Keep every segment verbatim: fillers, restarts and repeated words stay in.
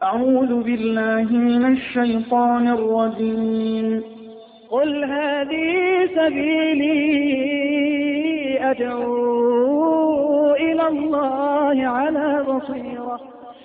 أعوذ بالله من الشيطان الرجيم. قل هذه سبيلي أدعو إلى الله على بصيرة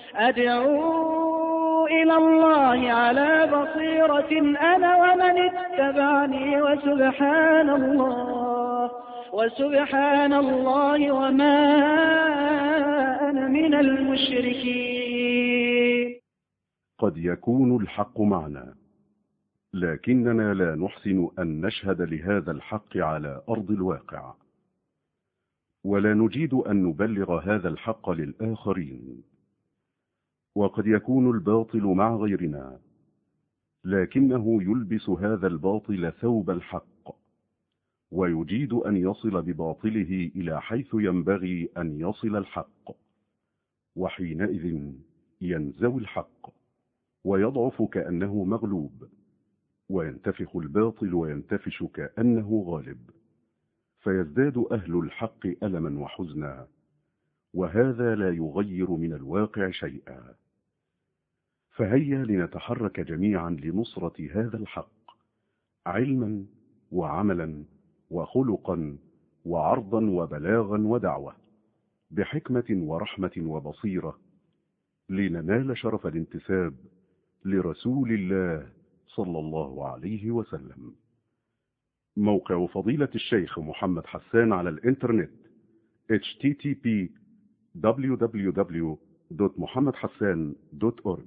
أدعو إلى الله على بصيرة أنا ومن اتبعني وسبحان الله وسبحان الله وما أنا من المشركين. قد يكون الحق معنا، لكننا لا نحسن أن نشهد لهذا الحق على أرض الواقع، ولا نجيد أن نبلغ هذا الحق للآخرين. وقد يكون الباطل مع غيرنا، لكنه يلبس هذا الباطل ثوب الحق، ويجيد أن يصل بباطله إلى حيث ينبغي أن يصل الحق، وحينئذ ينزوي الحق ويضعف كأنه مغلوب، وينتفخ الباطل وينتفش كأنه غالب، فيزداد أهل الحق ألما وحزنا، وهذا لا يغير من الواقع شيئا. فهيا لنتحرك جميعا لنصرة هذا الحق، علما وعملا وخلقا وعرضا وبلاغا ودعوة، بحكمة ورحمة وبصيرة، لننال شرف الانتساب لرسول الله صلى الله عليه وسلم. موقع فضيلة الشيخ محمد حسان على الإنترنت إتش تي تي بي دبليو دبليو دبليو دوت محمد حسان دوت أورج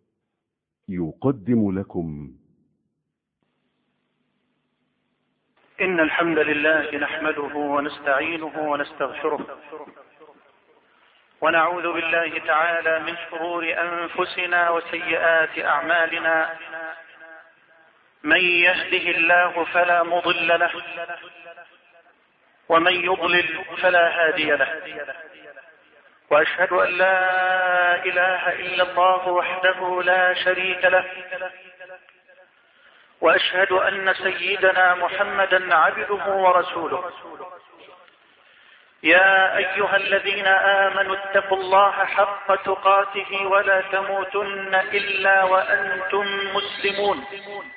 يقدم لكم. إن الحمد لله نحمده ونستعينه ونستغفره، ونعوذ بالله تعالى من شرور أنفسنا وسيئات أعمالنا. من يهده الله فلا مضل له، ومن يضلل فلا هادي له. وأشهد أن لا إله إلا الله وحده لا شريك له، وأشهد أن سيدنا محمدا عبده ورسوله. يا أيها الذين آمنوا اتقوا الله حق تقاته ولا تموتن إلا وأنتم مسلمون.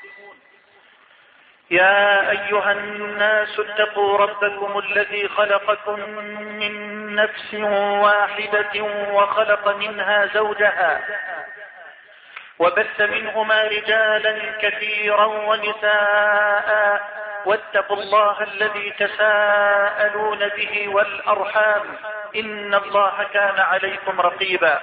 يا أيها الناس اتقوا ربكم الذي خلقكم من نفس واحدة وخلق منها زوجها، وبث منهما رجالا كثيرا ونساء، واتقوا الله الذي تساءلون به والأرحام، إن الله كان عليكم رقيبا.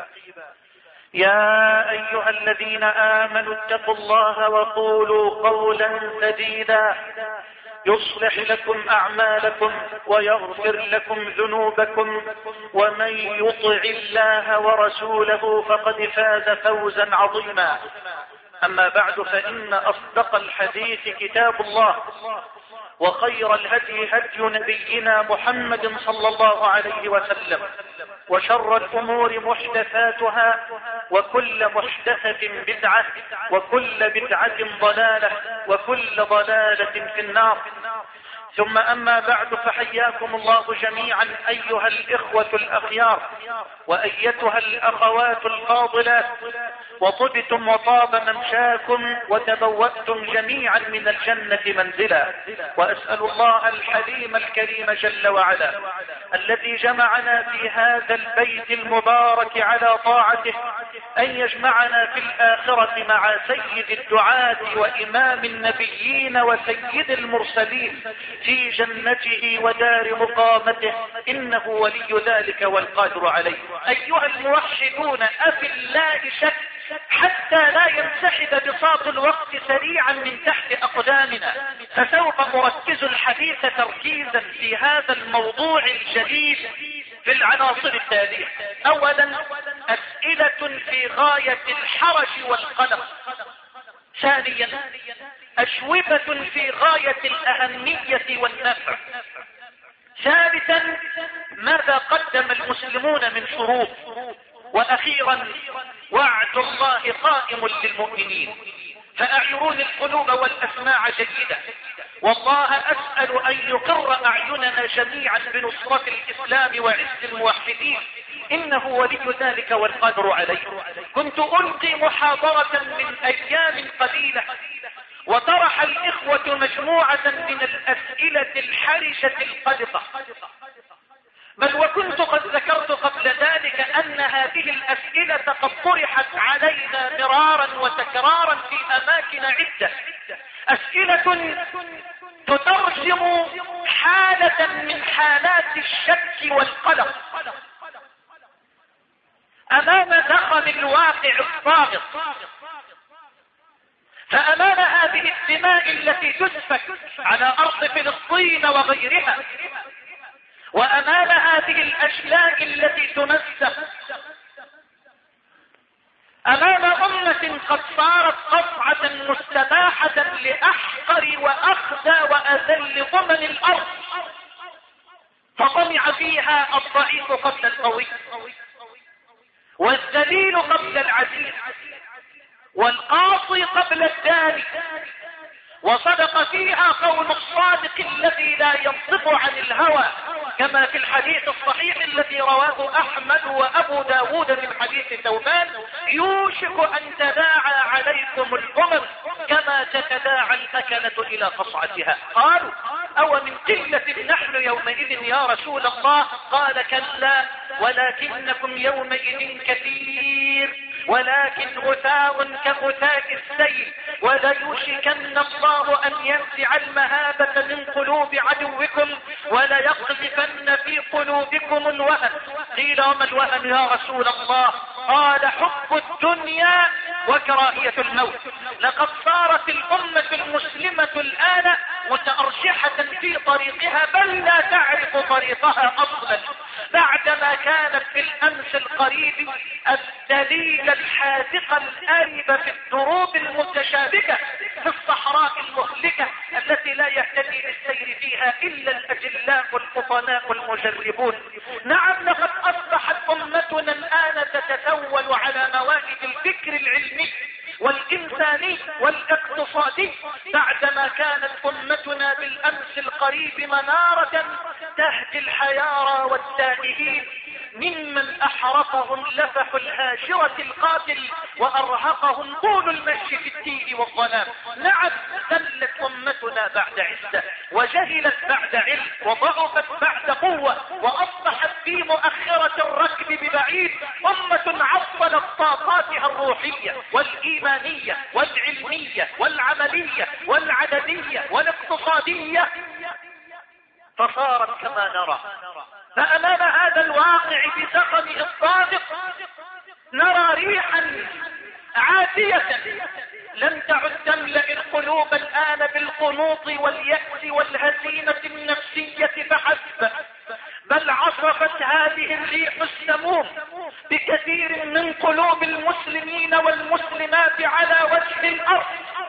يا أيها الذين آمنوا اتقوا الله وقولوا قولا سديدا يصلح لكم أعمالكم ويغفر لكم ذنوبكم، ومن يطع الله ورسوله فقد فاز فوزا عظيما. أما بعد، فإن أصدق الحديث كتاب الله، وخير الهدي هدي نبينا محمد صلى الله عليه وسلم، وشر الأمور محدثاتها، وكل محدثة بدعة، وكل بدعة ضلالة، وكل ضلالة في النار. ثم أما بعد، فحياكم الله جميعا أيها الإخوة الأخيار، وأيتها الأخوات الفاضلات، وطبتم وطاب ممشاكم، وتبوأتم جميعا من الجنة منزلا. وأسأل الله الحليم الكريم جل وعلا الذي جمعنا في هذا البيت المبارك على طاعته أن يجمعنا في الآخرة مع سيد الدعاة وإمام النبيين وسيد المرسلين في جنته ودار مقامته، إنه ولي ذلك والقادر عليه. أيها الموحدون، أفي الله شك حتى لا ينسحب بساط الوقت سريعا من تحت أقدامنا، فسوف نركز الحديث تركيزا في هذا الموضوع الجديد في العناصر التالية. أولا، أسئلة في غاية الحرج والقلق. ثانيا، أجوبة في غاية الأهمية والنفع. ثالثا، ماذا قدم المسلمون من شروط. وأخيرا، وعد الله قائم للمؤمنين، فأعيرون القلوب والأسماع جيدا. والله أسأل أن يقر أعيننا جميعا بنصرة الإسلام وعز الموحدين، إنه ولي ذلك والقادر عليه. كنت ألقي محاضرة من أيام قليلة، وطرح الإخوة مجموعة من الأسئلة الحرجة القلقة، بل وكنت قد ذكرت قبل ذلك أن هذه الأسئلة قد طرحت علينا مرارا وتكرارا في أماكن عدة. أسئلة تترجم حالة من حالات الشك والقلق أمام دخل الواقع الضاغط. فأمام هذه الدماء التي تسفك على أرض فلسطين وغيرها، وأمام هذه الأشلاء التي تمسك، أمام أمة قد صارت قطعة مستباحة لأحقر وأخزى وأذل ضمن الأرض، فطمع فيها الضعيف قبل القوي، والذليل قبل العزيز، والقاصي قبل الداني، وصدق فيها قول الصادق الذي لا ينطق عن الهوى، كما في الحديث الصحيح الذي رواه أحمد وأبو داود من حديث ثوبان: يوشك أن تداعى عليكم الأمم كما تتداعى الأكلة إلى قصعتها. قالوا: أو من قلة نحن يومئذ يا رسول الله؟ قال: كلا، ولكنكم يومئذ كثير، ولكن غثاء كغثاء السيل، وليوشكن الله أن ينزع المهابة من قلوب عدوكم وليقذفن في قلوبكم الوهن. قيل: وما الوهن يا رسول الله؟ قال: حب الدنيا وكراهية الموت. لقد صارت الأمة المسلمة الآن متأرجحة في طريقها، بل لا تعرف طريقها أصلا، بعدما كانت في الأمس القريب الدليل الحاذق الآرب في الدروب المتشابكة في الصحراء المهلكة التي لا يهتدي بالسير فيها إلا الأجلاء الفطناء المجربون. نعم، لقد أصبحت أمتنا الآن تتسول على موائد الفكر العلمي والإنساني والاقتصادي، بعدما كانت أمتنا بالأمس القريب منارة تهدي الحيارى والتائهين ممن أحرقهم لفح الهاجرة القاتل وأرهقهم طول المشي في التيه والظلام. نعم، ذلت أمتنا بعد عزة، وجهلت بعد علم، وضعفت بعد قوة، وأصبحت في مؤخرة الركب ببعيد أمة عطلت طاقاتها الروحية والإيمانية والعلمية والعملية والعددية والاقتصادية، فصارت كما نرى. فأمام هذا الواقع بزخمه الصادق نرى ريحا عاتية لم تعد تملأ القلوب الآن بالقنوط واليأس والهزيمة النفسية فحسب، بل عصفت هذه الريح السموم بكثير من قلوب المسلمين والمسلمات على وجه الأرض،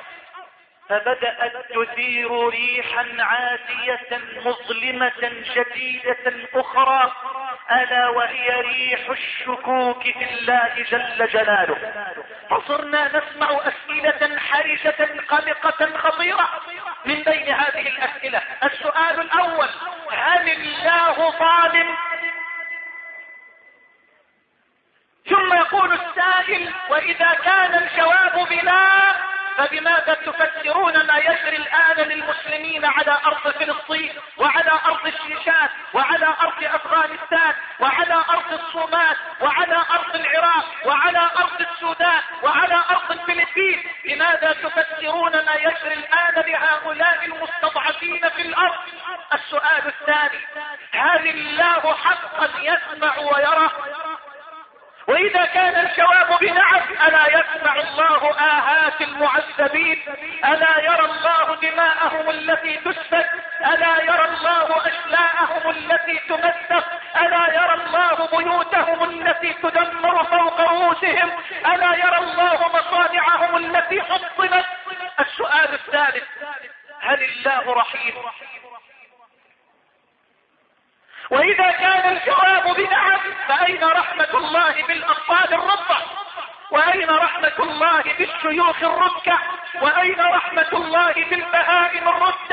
فبدأت تثير ريحا عاتية مظلمة جديدة أخرى، ألا وهي ريح الشكوك في الله جل جلاله. فصرنا نسمع أسئلة حرجة قلقة خطيرة. من بين هذه الأسئلة السؤال الأول: هل الله ظالم؟ ثم يقول السائل: وإذا كان الجواب بلا، فبماذا تفسرون ما يجري الآن للمسلمين على أرض فلسطين وعلى أرض الشيشان وعلى أرض أفغانستان وعلى أرض الصومال وعلى أرض العراق وعلى أرض السودان وعلى أرض الفلبين؟ لماذا تفسرون ما يجري الآن لهؤلاء المستضعفين في الأرض؟ السؤال الثاني: هل الله حقا يسمع ويرى؟ وإذا كان الجواب بنعم، ألا يسمع الله آهات المعذبين؟ ألا يرى الله دماءهم التي تسفك؟ ألا يرى الله أشلاءهم التي تمسك؟ ألا يرى الله بيوتهم التي تدمر فوق رؤوسهم؟ ألا يرى الله مصانعهم التي حطمت؟ السؤال الثالث: هل الله رحيم؟ وإذا كان الجواب بنعم، فأين رحمة الله بالأطفال الرضع؟ وأين رحمة الله بالشيوخ الركع؟ وأين رحمة الله بالبهائم الرتع؟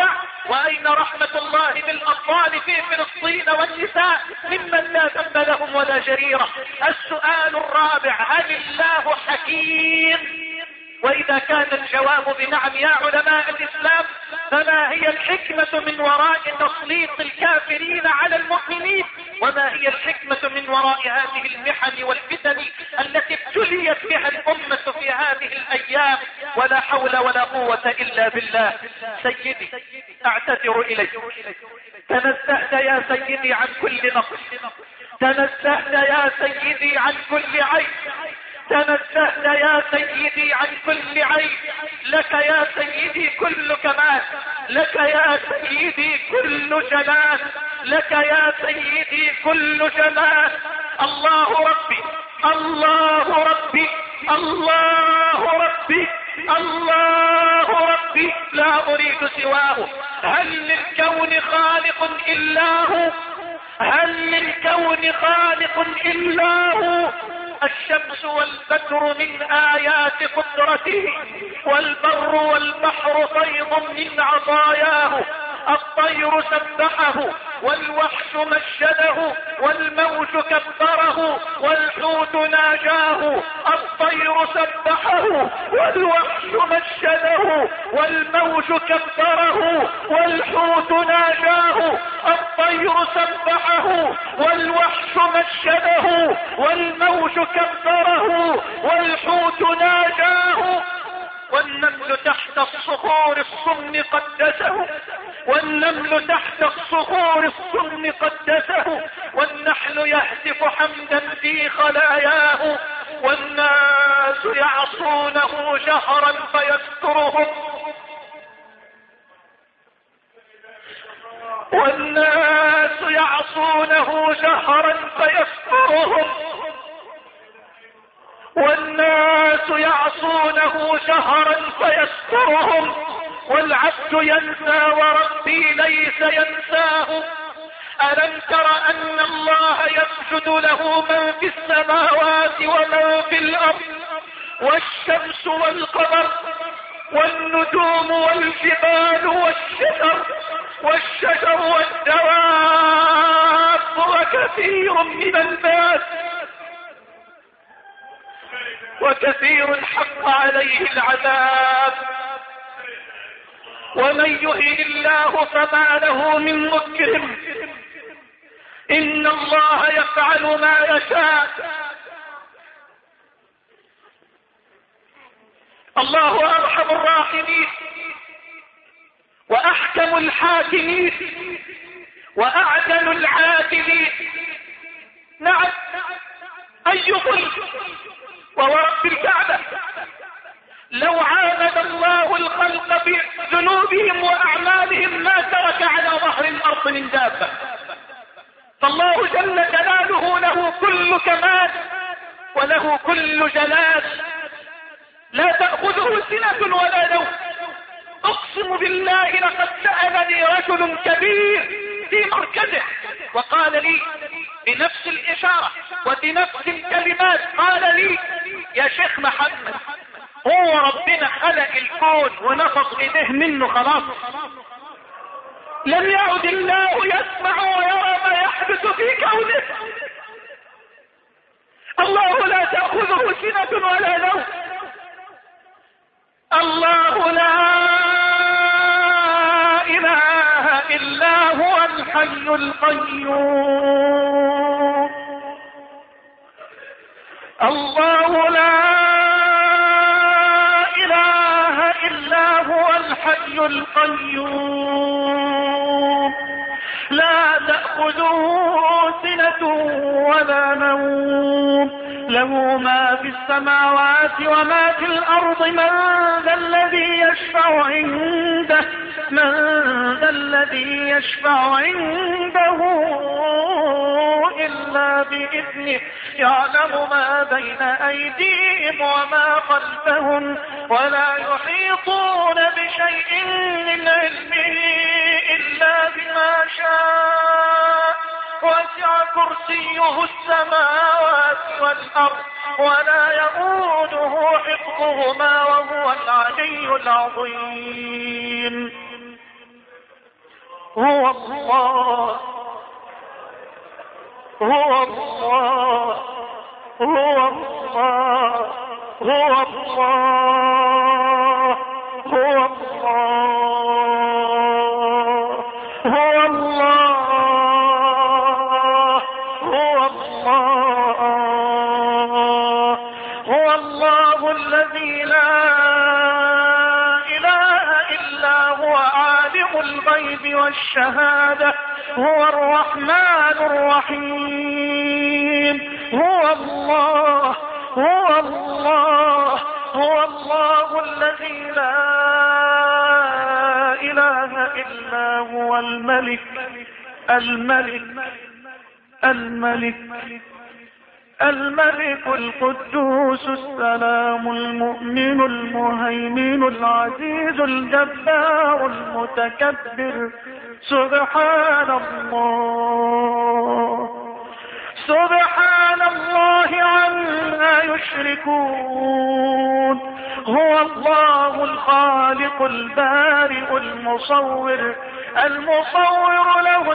وأين رحمة الله بالأطفال في فلسطين والنساء ممن لا ذنب لهم ولا جريرة؟ السؤال الرابع: هل الله حكيم؟ وإذا كان الجواب بنعم يا علماء الإسلام، فما هي الحكمة من وراء تسليط الكافرين على المؤمنين؟ وما هي الحكمة من وراء هذه المحن والفتن التي ابتليت بها الأمة في هذه الأيام؟ ولا حول ولا قوة إلا بالله. سيدي أعتذر إليك، تنزهت يا سيدي عن كل نقص، تنزهت يا سيدي عن كل عيب، تنزهت يا سيدي عن كل عيب. لك يا سيدي كل كمال، لك يا سيدي كل جلال، لك يا سيدي كل جمال. الله ربي، الله ربي، الله ربي، الله ربي، لا أريد سواه. هل للكون خالق إلا هو؟ هل للكون خالق إلا هو؟ الشمس والبدر من آيات قدرته، والبر والبحر فيض من عطاياه. الطير سبحه والوحش مشده، والموج كبره والحوت ناجاه. الطير سبحه والوحش مشده، والموج كبره والحوت ناجاه. الطير سبحه والوحش مشده، والموج كبره والحوت ناجاه. والنمل تحت الصخور الصم قدسه، والنمل تحت الصخور الصم قدسه. والنحل يهتف حمدا في خلاياه، والناس يعصونه جهرا فيسترهم، والناس يعصونه جهرا فيسترهم، والناس يعصونه جهرا فيسترهم. والعبد ينسى وربي ليس ينساه. ألم تر أن الله يسجد له من في السماوات ومن في الأرض، والشمس والقمر والنجوم والجبال والشجر والشجر والدواب وكثير من الناس، وكثير حق عليه العذاب. ومن يهن الله فما له من مكرم، إن الله يفعل ما يشاء. الله أرحم الراحمين، وأحكم الحاكمين، وأعدل العادلين. نعم، أي ظلم. وورب الكعبة لو عامد الله الخلق بذنوبهم وأعمالهم ما ترك على ظهر الأرض من دابة. فالله جل جلاله له كل كمال وله كل جلال، لا تأخذه سنة ولا نوم. أقسم بالله لقد سألني رجل كبير في مركزه وقال لي بنفس الإشارة وبنفس الكلمات، قال لي: يا شيخ محمد، هو ربنا خلق الكون ونفض إيديه منه خلاص؟ لم يعد الله يسمع ويرى ما يحدث في كونه؟ الله لا تأخذه سنة ولا نوم، الله لا إله إلا هو الحي القيوم، الله لا إله إلا هو الحي القيوم، لا تأخذه سنة ولا نوم، له ما في السماوات وما في الأرض. من ذا الذي يشفع عنده من ذا الذي يشفع عنده إلا بإذنه، يعلم ما بين أيديهم وما خلفهم، ولا يحيطون بشيء من علمه إلا بما شاء، وسع كرسيه السماوات والأرض ولا يؤوده حفظهما وهو العلي العظيم. هو الله هو الله هو الله هو الله هو الله هو الله هو الله هو الله الذي لا إله إلا هو عالم الغيب والشهادة هو الرحمن الرحيم هو الله هو الله هو الله الذي لا إله إلا هو الملك الملك الملك الملك القدوس السلام المؤمن المهيمن العزيز الجبار المتكبر سبحان الله سبحان الله عما يشركون هو الله الخالق البارئ المصور المصور له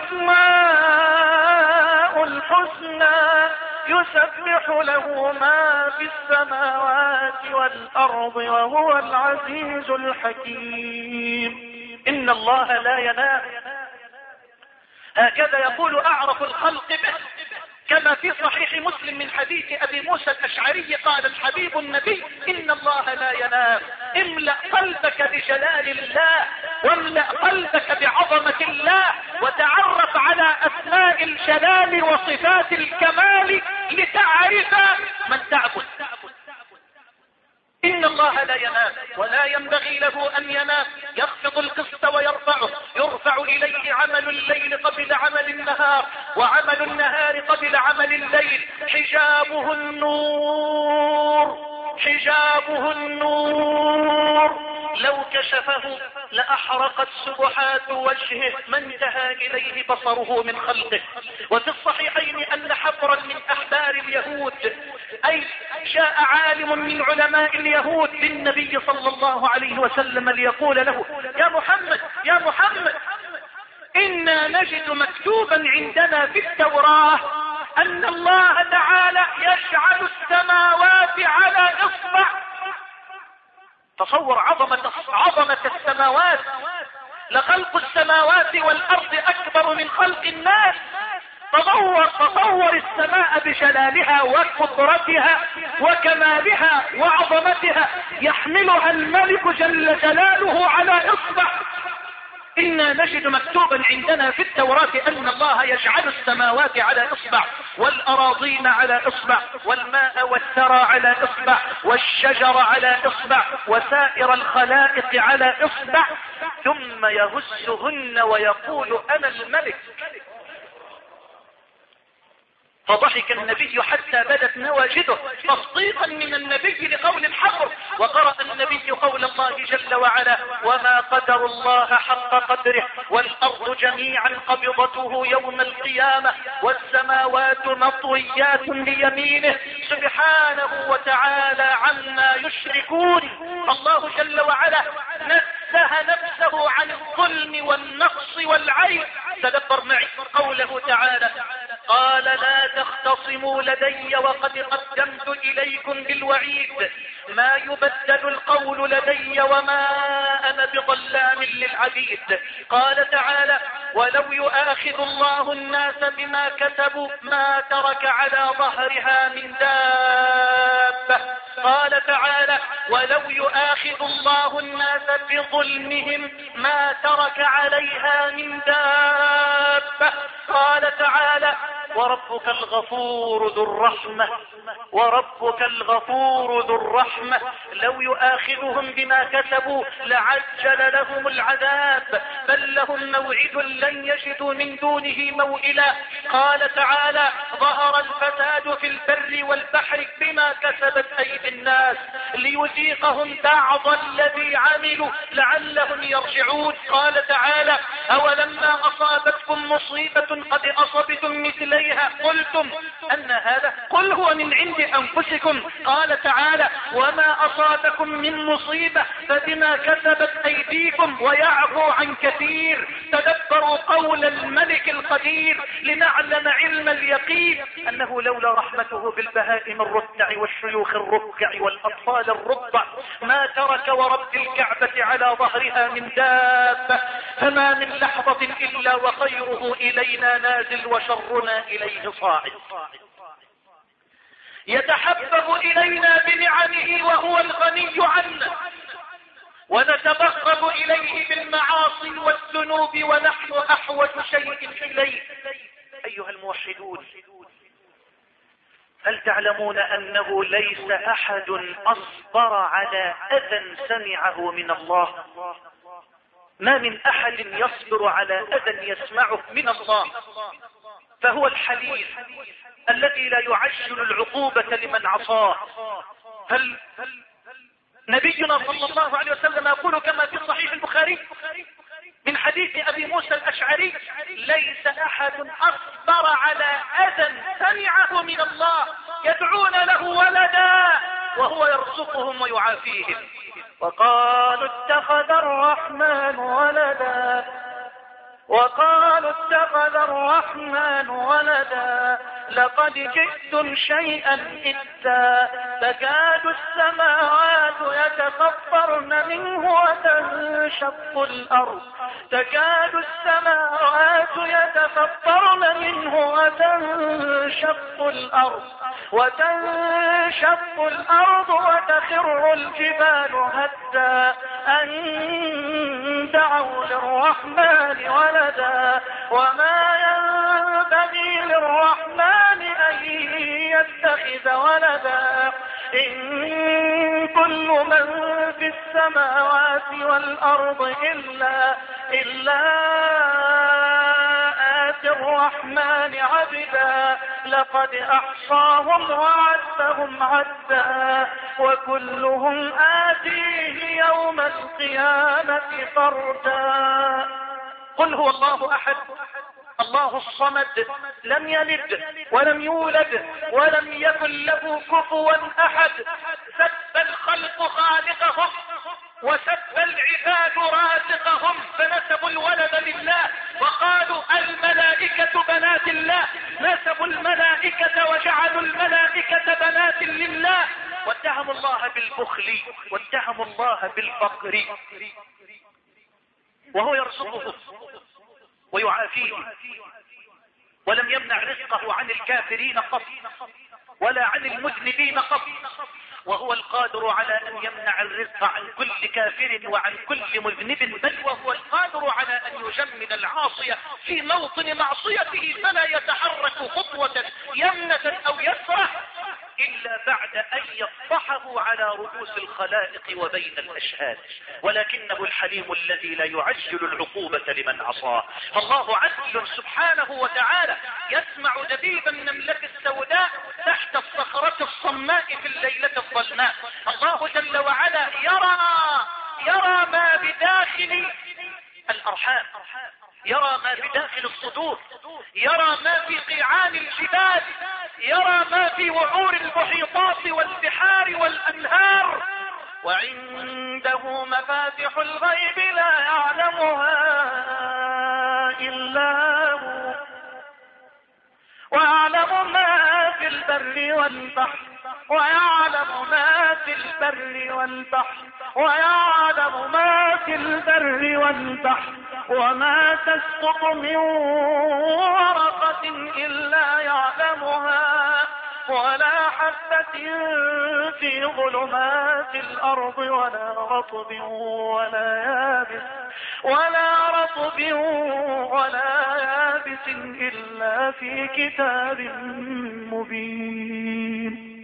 الأسماء الحسنى يسبح له ما في السماوات والأرض وهو العزيز الحكيم إن الله لا ينام هكذا يقول أعرف الخلق به كما في صحيح مسلم من حديث أبي موسى الأشعري قال الحبيب النبي إن الله لا ينام املأ قلبك بجلال الله واملأ قلبك بعظمة الله وتعرف على أسماء الجلال وصفات الكمال لتعرف من تعبد. إن الله لا ينام ولا ينبغي له أن ينام يخفض القسط ويرفعه يرفع إليه عمل الليل قبل عمل النهار وعمل النهار قبل عمل الليل حجابه النور حجابه النور لو كشفه لأحرقت سبحات وجهه ما انتهى إليه بصره من خلقه. وفي الصحيحين أن حبرا من أحبار اليهود أي جاء عالم من علماء اليهود للنبي صلى الله عليه وسلم ليقول له يا محمد يا محمد إنا نجد مكتوبا عندنا في التوراة أن الله تعالى يجعل السماوات على إصبع. تصور عظمة, عظمة السماوات لخلق السماوات والأرض أكبر من خلق الناس. تصور, تصور السماء بجلالها وقدرتها وكمالها وعظمتها يحملها الملك جل جلاله على إصبع. إنا نجد مكتوبا عندنا في التوراة أن الله يجعل السماوات على إصبع والأراضين على إصبع والماء والثرى على إصبع والشجر على إصبع وسائر الخلائق على إصبع ثم يهزهن ويقول أنا الملك. فضحك النبي حتى بدت نواجده تصديقا من النبي لقول الحق. وقرأ النبي قول الله جل وعلا وما قدر الله حق قدره والأرض جميعا قبضته يوم القيامة والسماوات مطويات بيمينه سبحانه وتعالى عما يشركون. الله جل وعلا نزه نفسه عن الظلم والنقص والعيب. تدبر معي قوله تعالى قال لا تختصموا لدي وقد قدمت إليكم بالوعيد ما يبدل القول لدي وما أنا بظلام للعبيد. قال تعالى ولو يؤاخذ الله الناس بما كسبوا ما ترك على ظهرها من دابة. قال تعالى ولو يؤاخذ الله الناس بظلمهم ما ترك عليها من دابة. قال تعالى وربك الغفور ذو الرحمة وربك الغفور ذو الرحمة لو يؤاخذهم بما كسبوا لعجل لهم العذاب بل لهم موعد لن يجدوا من دونه موئلا. قال تعالى ظهر الفساد في البر والبحر بما كسبت أيدي الناس ليذيقهم بعض الذي عملوا لعلهم يرجعون. قال تعالى أولما أصابتكم مصيبة قد أصبتم مثليها قلتم أن هذا قل هو من عند أنفسكم. قال تعالى وما أصابكم من مصيبة فبما كسبت أيديكم ويعفو عن كثير. تدبروا قول الملك القدير لنعلم علم اليقين أنه لولا رحمته بالبهائم الرتع والشيوخ الركع والأطفال الرضع ما ترك ورب الكعبة على ظهرها من دابة. فما من لحظة إلا وخيره إلينا نازل وشرنا إليه صاعد. يتحبب إلينا بنعمه وهو الغني عنا، ونتبغض إليه بالمعاصي والذنوب ونحن أحوج شيء إليه. أيها الموحدون، هل تعلمون أنه ليس أحد أصبر على أذى سمعه من الله؟ ما من أحد يصبر على أذى يسمعه من الله، فهو الحليم الذي لا يعجل العقوبة لمن عصاه. هل نبينا صلى الله عليه وسلم يقول كما في صحيح البخاري من حديث أبي موسى الأشعري: ليس أحد أصبر على أذى سمعه من الله يدعون له ولدا وهو يرزقهم ويعافيهم. وقالوا اتخذ الرحمن ولدا وقالوا اتخذ الرحمن ولدا لقد جئتم شيئا إدا تكاد السماوات يتفطرن منه وتنشق الأرض تكاد السماوات يتفطرن منه وتنشق الأرض وتنشق الأرض وتخر الجبال هدا أن دعوا للرحمن ولدا وما ينبغي للرحمن أن يتخذ ولدا إن كل من في السماوات والأرض إلا إلا آتي الرحمن عبدا لقد أحصاهم وعدهم عدا وكلهم آتيه يوم القيامة فردا. قل هو الله أحد الله الصمد لم يلد ولم يولد ولم يكن له كفوا أحد. سب الخلق خالقهم وسب العباد رازقهم فنسبوا الولد لله وقالوا الملائكة بنات الله. نسبوا الملائكة وجعلوا الملائكة بنات لله واتهموا الله بالبخل واتهموا الله بالفقر وهو يرزقه ويعافيه ولم يمنع رزقه عن الكافرين قط ولا عن المذنبين قط وهو القادر على أن يمنع الرزق عن كل كافر وعن كل مذنب بل وهو القادر على أن يجمد العاصية في موطن معصيته فلا يتحرك خطوة يمنة أو يسرع إلا بعد أن يفضحه على رؤوس الخلائق وبين الأشهاد. ولكنه الحليم الذي لا يعجل العقوبة لمن عصاه. فالله عدل سبحانه وتعالى يسمع دبيب النملة السوداء تحت الصخرة الصماء في الليلة الظلماء. الله جل وعلا يرى يرى ما بداخل الأرحام، يرى ما بداخل الصدور، يرى ما في قيعان الجبال، يرى ما في وعور المحيطات والبحار والأنهار. وعنده مفاتح الغيب لا يعلمها إلا هو ويعلم ما في البر والبحر ويعلم ما في البر والبحر ويعلم ما في البر والبحر وما تسقط من ورقة إلا يعلمها ولا حبة في ظلمات الأرض ولا رطب ولا يابس ولا رطب ولا يابس إلا في كتاب مبين.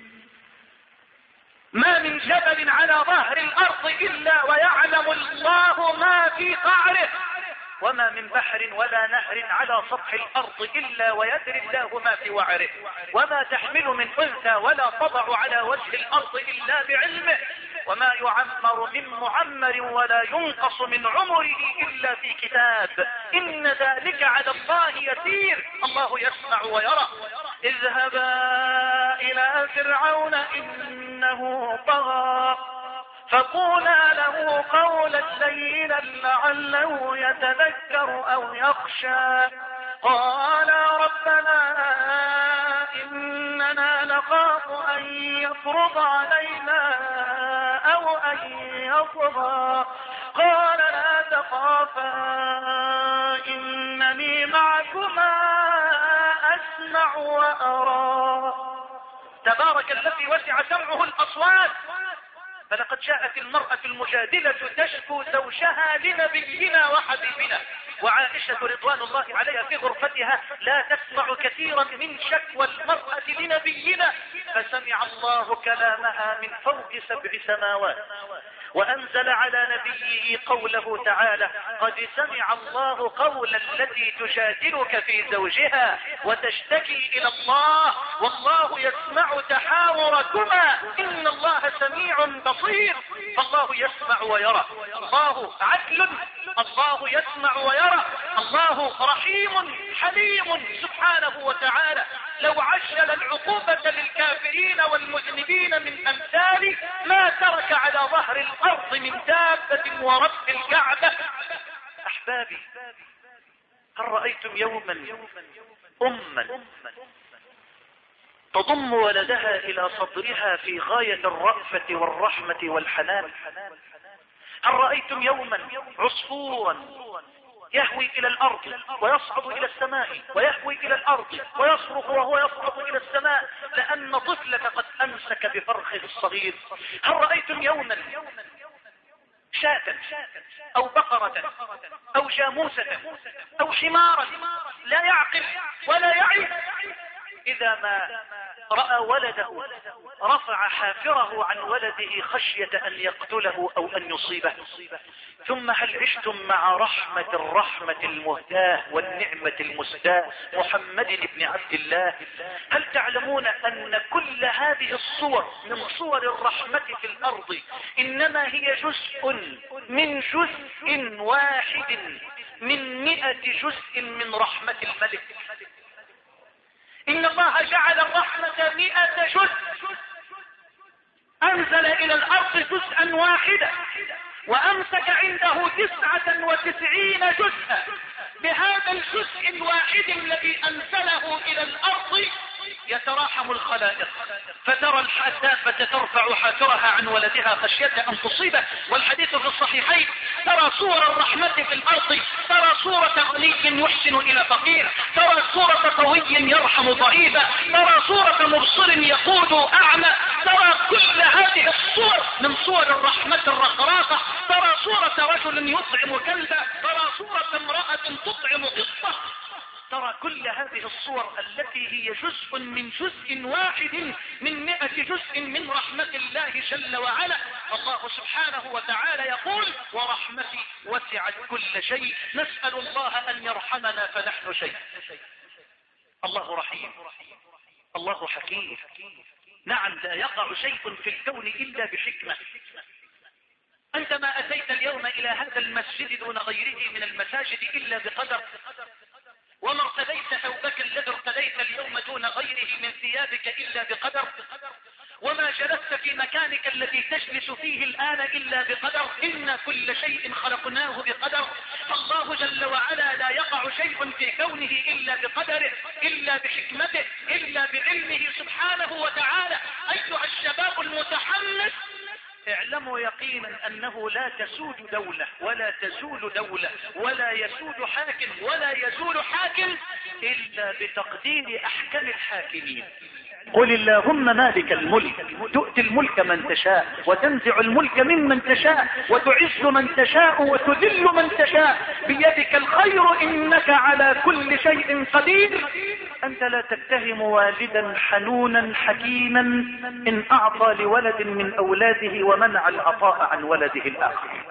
ما من جبل على ظهر الأرض إلا ويعلم الله ما في قعره وما من بحر ولا نهر على سطح الأرض إلا ويدري الله ما في وعره وما تحمل من أنثى ولا تضع على وجه الأرض إلا بعلمه وما يعمر من معمر ولا ينقص من عمره إلا في كتاب إن ذلك على الله يسير. الله يسمع ويرى. اذهبا إلى فرعون إنه إنه طغى فقولا له قولا لينا لعله يتذكر أو يخشى. قالا ربنا إننا نخاف أن يفرض علينا أو أن يطغى. قال لا تخافا إنني معكما أسمع وأرى. تبارك الذي وسع سمعه الأصوات. فلقد جاءت المرأة المجادلة تشكو زوجها لنبينا وحبيبنا، وعائشة رضوان الله عليها في غرفتها لا تسمع كثيرا من شكوى المرأة لنبينا، فسمع الله كلامها من فوق سبع سماوات وأنزل على نبيه قوله تعالى: قد سمع الله قول التي تجادلك في زوجها وتشتكي إلى الله والله يسمع تحاوركما إن الله سميع بصير. فالله يسمع ويرى، الله عدل، الله يسمع ويرى، الله رحيم حليم سبحانه وتعالى. لو عجل العقوبة للكافرين والمذنبين من أمثال ما ترك على ظهر الأرض من دابة ورب الكعبة. أحبابي، هل رأيتم يوما أما تضم ولدها إلى صدرها في غاية الرأفة والرحمة والحنان؟ هل رأيتم يوما عصفورا يهوي إلى الأرض ويصعد إلى السماء ويهوي إلى الأرض ويصرخ وهو يصعد إلى السماء لأن طفلك قد أمسك بفرخه الصغير؟ هل رأيتم يوما شاة أو بقرة أو جاموسة أو حمارا لا يعقل ولا يعي إذا ما رأى ولده رفع حافره عن ولده خشية أن يقتله أو أن يصيبه؟ ثم هل عشتم مع رحمة الرحمة المهداة والنعمة المسداة محمد بن عبد الله؟ هل تعلمون أن كل هذه الصور من صور الرحمة في الأرض إنما هي جزء من جزء واحد من مئة جزء من رحمة الملك؟ إن الله جعل الرحمة مئة جزء، أنزل إلى الأرض جزءا واحدا وأمسك عنده تسعة وتسعين جزءا. بهذا الجزء الواحد الذي أنزله إلى الأرض يتراحم الخلائق، فترى الحسافة ترفع حافرها عن ولدها خشية أن تصيبه. والحديث في الصحيحين: ترى صور الرحمة في الأرض، ترى صورة غني يحسن إلى فقير، ترى صورة قوي يرحم ضعيفا، ترى صورة مبصر يقود أعمى، ترى كل هذه الصور من صور الرحمة الرخراقة. ترى صورة رجل يطعم كلبا، ترى صورة امرأة تطعم قطة، ترى كل هذه الصور التي هي جزء من جزء واحد من مئة جزء من رحمة الله جل وعلا. الله سبحانه وتعالى يقول: ورحمتي وسعت كل شيء. نسأل الله أن يرحمنا فنحن شيء. الله رحيم، الله حكيم. نعم، لا يقع شيء في الكون إلا بحكمة. أنت ما أتيت اليوم إلى هذا المسجد دون غيره من المساجد إلا بقدر، وما ارتديت ثوبك الذي ارتديت اليوم دون غيره من ثيابك إلا بقدر، وما جلست في مكانك الذي تجلس فيه الآن إلا بقدر. إن كل شيء خلقناه بقدر. الله جل وعلا لا يقع شيء في كونه إلا بقدره، إلا بحكمته، إلا بعلمه سبحانه وتعالى. أيها الشباب المتحمس، اعلموا يقينا أنه لا تسود دولة ولا تزول دولة ولا يسود حاكم ولا يزول حاكم إلا بتقدير أحكام الحاكمين. قل اللهم مالك الملك تؤتي الملك من تشاء وتنزع الملك ممن تشاء وتعز من تشاء وتذل من تشاء بيدك الخير إنك على كل شيء قدير. أنت لا تتهم والدا حنونا حكيما إن أعطى لولد من أولاده ومنع العطاء عن ولده الآخر.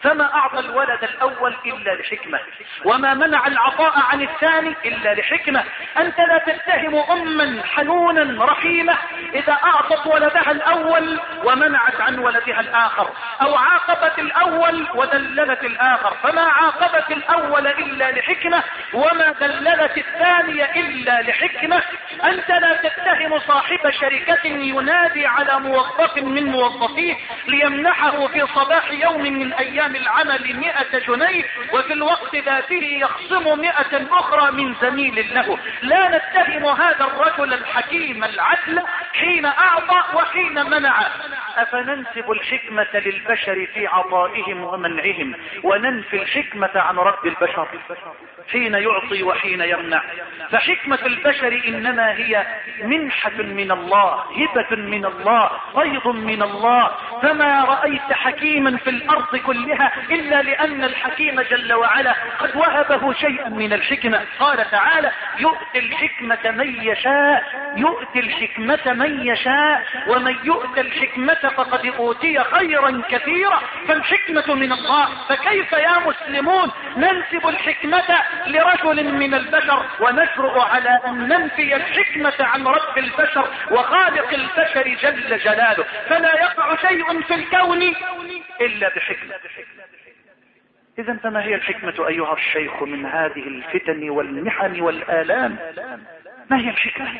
فما أعطى الولد الأول إلا لحكمة، وما منع العطاء عن الثاني إلا لحكمة. أنت لا تتهم أما حنونا رحيمة إذا أعطت ولدها الأول ومنعت عن ولدها الآخر، أو عاقبت الأول ودللت الآخر، فما عاقبت الأول إلا لحكمة وما دللت الثانية إلا لحكمة. أنت لا تتهم صاحب شركة ينادي على موظف من موظفيه ليمنحه في صباح يوم من أيام العمل مئة جنيه وفي الوقت ذاته يخصم مئة أخرى من زميل له. لا نتهم هذا الرجل الحكيم العدل حين أعطى وحين منع. أفننسب الحكمة للبشر في عطائهم ومنعهم وننفي الحكمة عن رد البشر حين يعطي وحين يمنع؟ فحكمة البشر إنما هي منحة من الله، هبة من الله، فيض من الله. فما رأيت حكيما في الأرض كلها إلا لأن الحكيم جل وعلا قد وهبه شيئا من الحكمة. قال تعالى: يؤتي الحكمة من يشاء، يؤتي الحكمة من يشاء، ومن يؤتي الحكمة فقد أوتي خيرا كثيرا. فالحكمة من الله، فكيف يا مسلمون ننسب الحكمة لرجل من البشر ونجرؤ على أن ننفي الحكمة عن رب البشر وخالق البشر جل جلاله؟ فلا يقع شيء في الكون إلا بحكمة. إذا فما هي الحكمة أيها الشيخ من هذه الفتن والمحن والآلام؟ ما هي الحكمة؟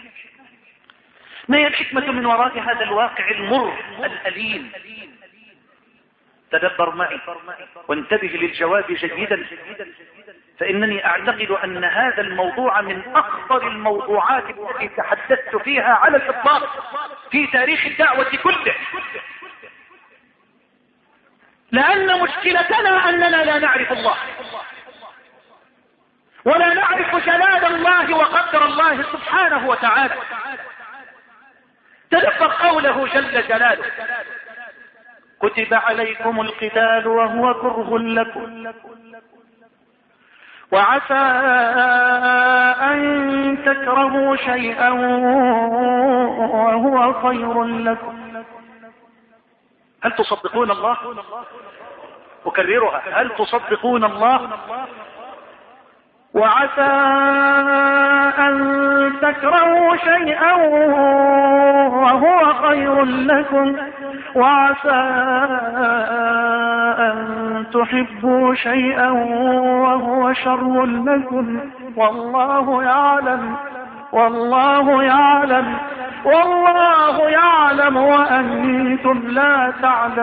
ما هي الحكمة من وراء هذا الواقع المر الأليم؟ تدبر معي وانتبه للجواب جيدا، فإنني أعتقد أن هذا الموضوع من أخطر الموضوعات التي تحدثت فيها على الإطلاق في تاريخ الدعوة كله. لأن مشكلتنا أننا لا نعرف الله ولا نعرف جلال الله وقدر الله سبحانه وتعالى. تدبر قوله جل جلاله: كتب عليكم القتال وهو كره لكم وعسى أن تكرهوا شيئا وهو خير لكم. هل تصدقون الله؟ أكررها: هل تصدقون الله؟ وعسى أن تكرهوا شيئا وهو خير لكم وعسى أن تحبوا شيئا وهو شر لكم والله يعلم والله يعلم والله يعلم وأنتم لا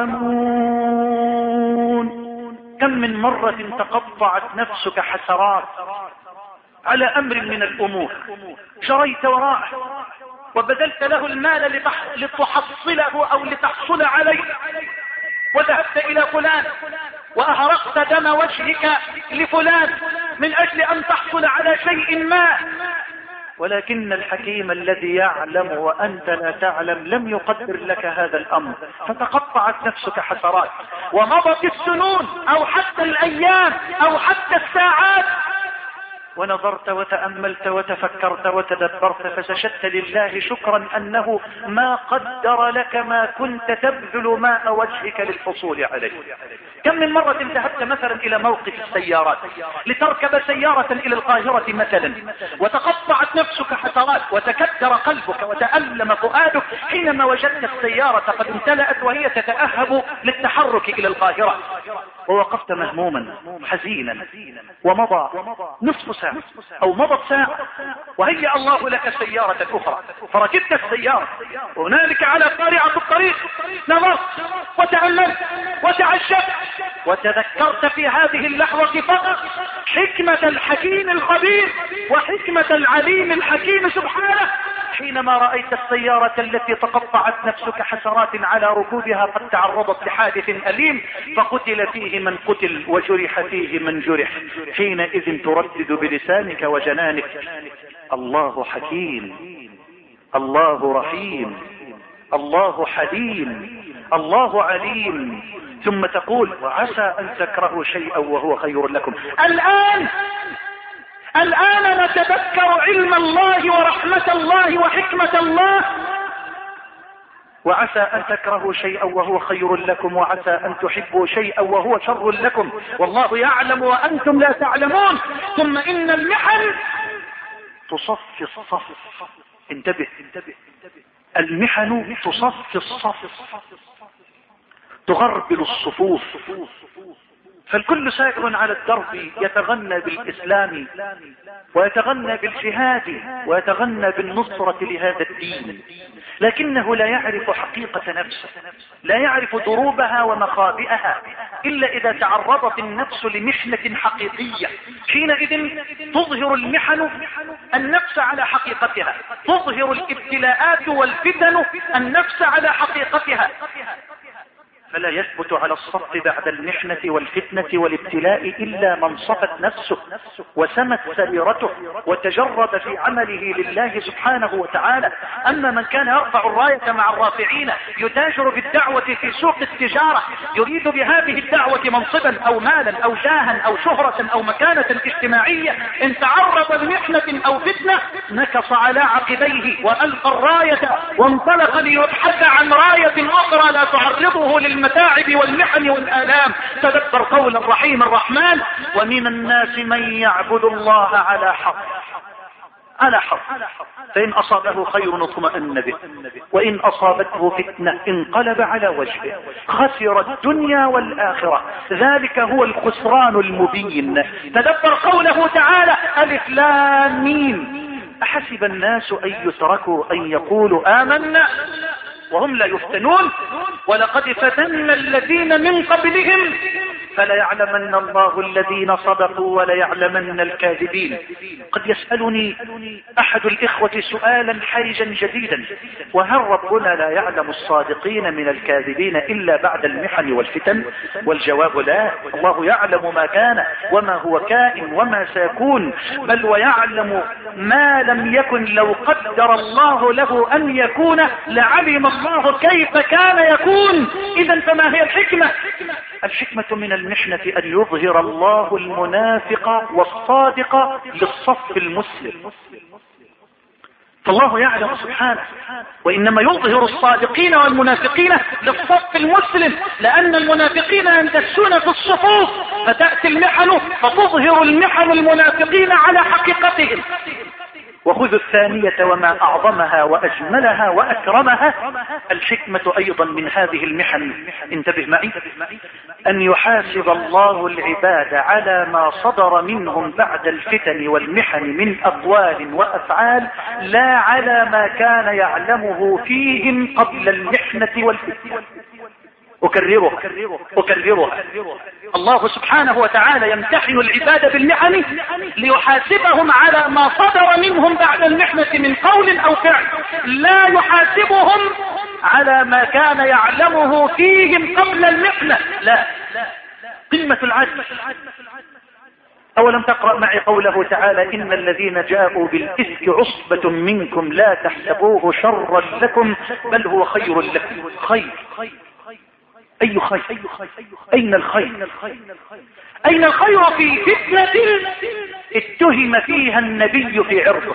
تعلمون. كم من مرة تقطعت نفسك حسرات على أمر من الأمور شريت وراءه وبذلت له المال لتحصله أو لتحصل عليه، وذهبت إلى فلان وأهرقت دم وجهك لفلان من أجل أن تحصل على شيء ما، ولكن الحكيم الذي يعلم وأنت لا تعلم لم يقدر لك هذا الأمر، فتقطعت نفسك حسرات ومضت السنون أو حتى الأيام أو حتى الساعات، ونظرت وتأملت وتفكرت وتدبرت فسجدت لله شكرا أنه ما قدر لك ما كنت تبذل ماء وجهك للحصول عليه. كم من مرة ذهبت مثلا إلى موقف السيارات لتركب سيارة إلى القاهرة مثلا، وتقطعت نفسك حسرات وتكدر قلبك وتألم فؤادك حينما وجدت السيارة قد امتلأت وهي تتأهب للتحرك إلى القاهرة، ووقفت مهموما حزينا ومضى نصف ساعة أو مضت ساعة وهيأ الله لك سيارة أخرى، فركبت السيارة وهنالك على قارعة الطريق نظرت وتأملت وتعجبت وتذكرت في هذه اللحظة فقط حكمة الحكيم الخبير وحكمة العليم الحكيم سبحانه، حينما رأيت السيارة التي تقطعت نفسك حسرات على ركوبها قد تعرضت لحادث أليم فقتل فيه من قتل وجرح فيه من جرح، حينئذ تردد بلسانك وجنانك: الله حكيم، الله رحيم، الله حليم، الله عليم. ثم تقول: وعسى أن تكرهوا شيئا وهو خير لكم. الآن الآن نتذكر علم الله ورحمة الله وحكمة الله، وعسى أن تكرهوا شيئا وهو خير لكم، وعسى أن تحبوا شيئا وهو شر لكم، والله يعلم وأنتم لا تعلمون. ثم إن المحن تصفي الصف. انتبه، المحن تصفي الصف، تغربل الصفوف، فالكل سائر على الدرب يتغنى بالإسلام ويتغنى بالجهاد ويتغنى بالنصرة لهذا الدين، لكنه لا يعرف حقيقة نفسه، لا يعرف دروبها ومخابئها إلا إذا تعرضت النفس لمحنة حقيقية. حينئذ تظهر المحن النفس على حقيقتها، تظهر الابتلاءات والفتن النفس على حقيقتها، فلا يثبت على الصف بعد المحنة والفتنة والابتلاء إلا من صفت نفسه وسمت سريرته وتجرد في عمله لله سبحانه وتعالى. أما من كان يرفع الراية مع الرافعين، يتاجر بالدعوة في سوق التجارة، يريد بهذه الدعوة منصبا أو مالا أو جاها أو شهرة أو مكانة اجتماعية، إن تعرض لمحنة أو فتنة نكص على عقبيه وألقى الراية وانطلق ليبحث عن راية أخرى لا تعرضه للمحنة المتاعب والمحن والآلام. تدبر قول الرحيم الرحمن: ومن الناس من يعبد الله على حق على حق فإن أصابه خير اطمأن به، وإن أصابته فتنة انقلب على وجهه، خسر الدنيا والآخرة، ذلك هو الخسران المبين. تدبر قوله تعالى: ألف لام ميم، أحسب الناس أن يتركوا أن يقولوا آمنا وهم لا يفتنون، ولقد فتنا الذين من قبلهم فليعلمن الله الذين صدقوا وليعلمن الكاذبين. قد يسألني أحد الإخوة سؤالا حرجا جديدا: وهل ربنا لا يعلم الصادقين من الكاذبين إلا بعد المحن والفتن؟ والجواب لا، الله يعلم ما كان وما هو كائن وما سيكون، بل ويعلم ما لم يكن. لو قدر الله له أن يكون لعلم الله كيف كان يكون. إذا فما هي الحكمة؟ الحكمة من المحنة أن يظهر الله المنافق والصادق للصف المسلم، فالله يعلم سبحانه، وإنما يظهر الصادقين والمنافقين للصف المسلم، لأن المنافقين يندسون في الصفوف، فتأتي المحن فتظهر المحن المنافقين على حقيقتهم. وخذ الثانية وما أعظمها وأجملها وأكرمها، الحكمة أيضا من هذه المحن، انتبه معي، أن يحاسب الله العباد على ما صدر منهم بعد الفتن والمحن من أقوال وأفعال، لا على ما كان يعلمه فيهم قبل المحنة والفتنة. أكررها أكررها الله سبحانه وتعالى يمتحن العباد بالمحن ليحاسبهم على ما صدر منهم بعد المحنة من قول أو فعل، لا يحاسبهم على ما كان يعلمه فيهم قبل المحنة. لا، قمة العدل. أولم تقرأ معي قوله تعالى: إن الذين جاءوا بالإفك عصبة منكم لا تحسبوه شرا لكم بل هو خير لكم. خير، أي خير؟ أين الخير؟ أين الخير في فتنة اتهم فيها النبي في عرضه؟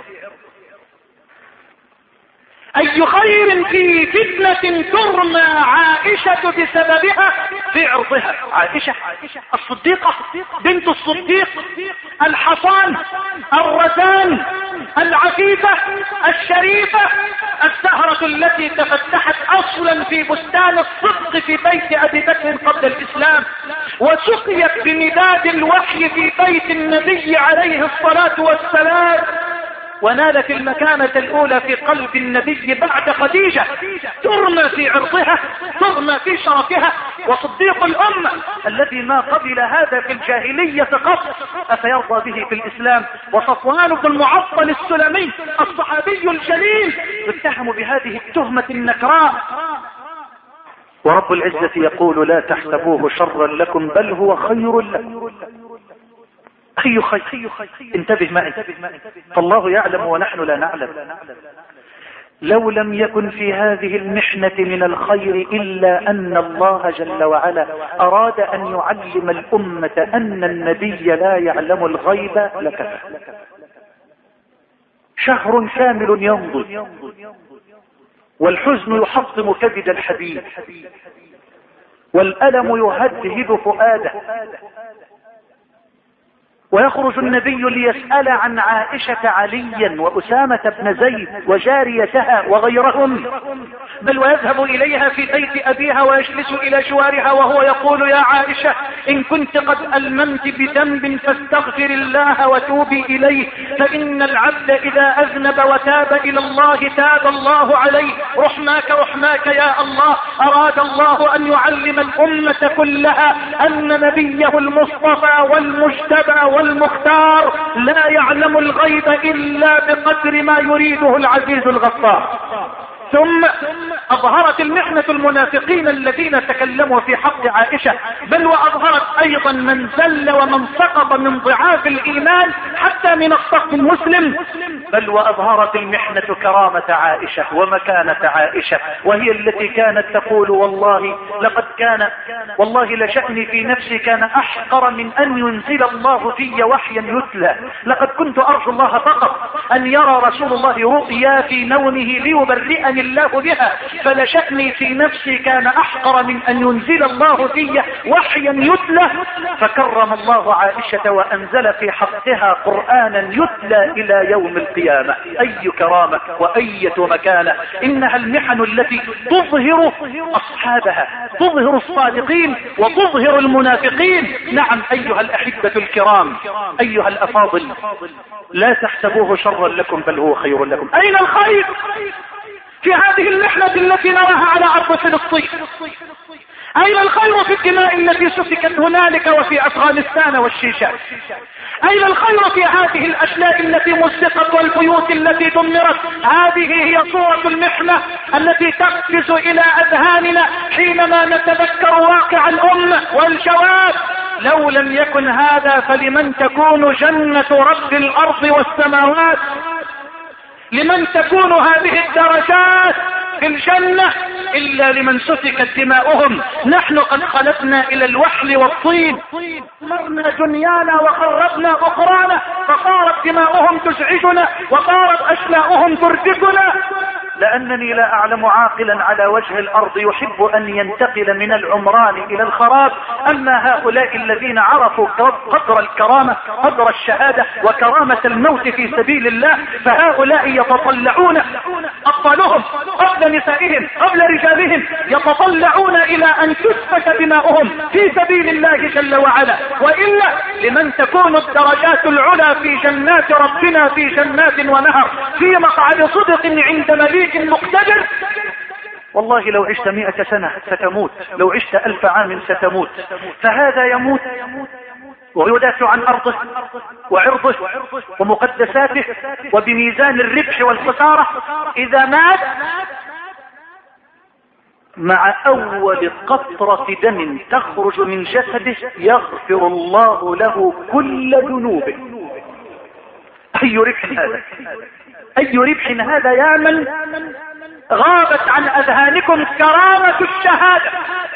أي خير في فتنة ترمى عائشة بسببها في عرضها؟ عائشة الصديقة بنت الصديق، الحصان، الرزان، العفيفة، الشريفة، الزهرة التي تفتحت أصلا في بستان الصدق في بيت أبي بكر قبل الإسلام، وسقيت بمداد الوحي في بيت النبي عليه الصلاة والسلام، ونالت المكانة الأولى في قلب النبي بعد خديجة، ترمى في عرضها، ترمى في شرفها. وصديق الأمة الذي ما قبل هذا في الجاهلية قط أفيرضى به في الإسلام. وصفوان بن المعطل السلمي الصحابي الجليل يتهم بهذه التهمة النكراء، ورب العزة يقول: لا تحسبوه شرا لكم بل هو خير لكم. أي خير؟ انتبه معي، فالله يعلم ونحن لا نعلم. لو لم يكن في هذه المحنة من الخير إلا أن الله جل وعلا أراد أن يعلم الأمة أن النبي لا يعلم الغيب لكفى. شهر كامل يمضي والحزن يحطم كبد الحبيب، والألم يهدهد فؤاده. ويخرج النبي ليسأل عن عائشة عليا وأسامة بن زيد وجاريتها وغيرهم، بل ويذهب إليها في بيت أبيها ويجلس إلى جوارها وهو يقول: يا عائشة، إن كنت قد ألممت بذنب فاستغفر الله وتوبي إليه، فإن العبد إذا أذنب وتاب إلى الله تاب الله عليه. رحماك رحماك يا الله. أراد الله أن يعلم الأمة كلها أن نبيه المصطفى والمجتبى والمختار لا يعلم الغيب إلا بقدر ما يريده العزيز الغفار. ثم أظهرت المحنة المنافقين الذين تكلموا في حق عائشة، بل وأظهرت أيضا من زل ومن سقط من ضعاف الإيمان حتى من الصف المسلم، بل وأظهرت المحنة كرامة عائشة ومكانة عائشة، وهي التي كانت تقول: والله لقد كان والله لشأني في نفسي كان أحقر من أن ينزل الله في وحيا يتلى. لقد كنت أرجو الله فقط أن يرى رسول الله رؤيا في نومه ليبرئني الله بها، فلشأني في نفسي كان أحقر من أن ينزل الله في وحيا يتلى. فكرم الله عائشة وأنزل في حقها قرآنا يتلى إلى يوم القيامة. أي كرامة وأية مكانة! إنها المحن التي تظهر أصحابها، تظهر الصادقين وتظهر المنافقين. نعم أيها الأحبة الكرام، أيها الأفاضل، لا تحسبوه شرا لكم بل هو خير لكم. أين الخير في هذه المحنة التي نراها على أرض فلسطين؟ أين الخير في الدماء التي سفكت هنالك وفي أفغانستان والشيشان؟ أين الخير في هذه الأشلاء التي مزقت والبيوت التي دمرت؟ هذه هي صورة المحنة التي تقفز إلى أذهاننا حينما نتذكر واقع الأمة والشباب. لو لم يكن هذا فلمن تكون جنة رب الأرض والسماوات؟ لمن تكون هذه الدرجات في الجنة إلا لمن سفكت دماؤهم؟ نحن قد خلقنا إلى الوحل والطين، مرنا دنيانا وخربنا أخرانا، فصارت دماؤهم تزعجنا وصارت أشلاؤهم ترتكنا. لأنني لا أعلم عاقلا على وجه الأرض يحب أن ينتقل من العمران إلى الخراب. أما هؤلاء الذين عرفوا قدر الكرامة، قدر الشهادة وكرامة الموت في سبيل الله، فهؤلاء يتطلعون، أطفالهم قبل نسائهم قبل رجالهم يتطلعون إلى أن تسفك دماؤهم في سبيل الله جل وعلا. وإلا لمن تكون الدرجات العلى في جنات ربنا في جنات ونهر في مقعد صدق عند مليك مقتدر. والله لو عشت مئة سنة ستموت، لو عشت ألف عام ستموت. فهذا يموت ويدافع عن أرضه وعرضه ومقدساته وبميزان الربح والخسارة. إذا مات مع أول قطرة دم تخرج من جسده يغفر الله له كل ذنوبه. أي ربح هذا! أي ربح هذا يا من غابت عن أذهانكم كرامة الشهادة!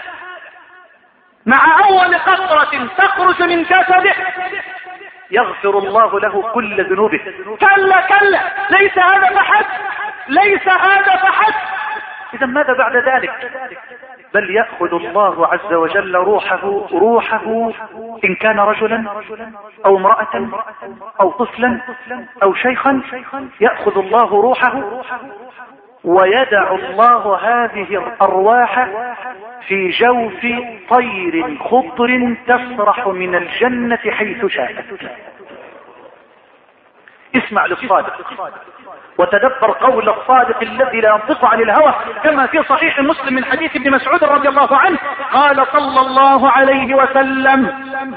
مع أول قطرة تخرج من جسده يغفر الله له كل ذنوبه. كلا كلا، ليس هذا فحسب، ليس هذا فحسب. إذا ماذا بعد ذلك؟ بل يأخذ الله عز وجل روحه روحه إن كان رجلا أو امرأة أو طفلا أو شيخا، يأخذ الله روحه ويدع الله هذه الأرواح في جوف طير خضر تسرح من الجنة حيث شاءت. اسمع للصادق وتدبر قول الصادق الذي لا ينطق عن الهوى، كما في صحيح مسلم من حديث ابن مسعود رضي الله عنه قال صلى الله عليه وسلم: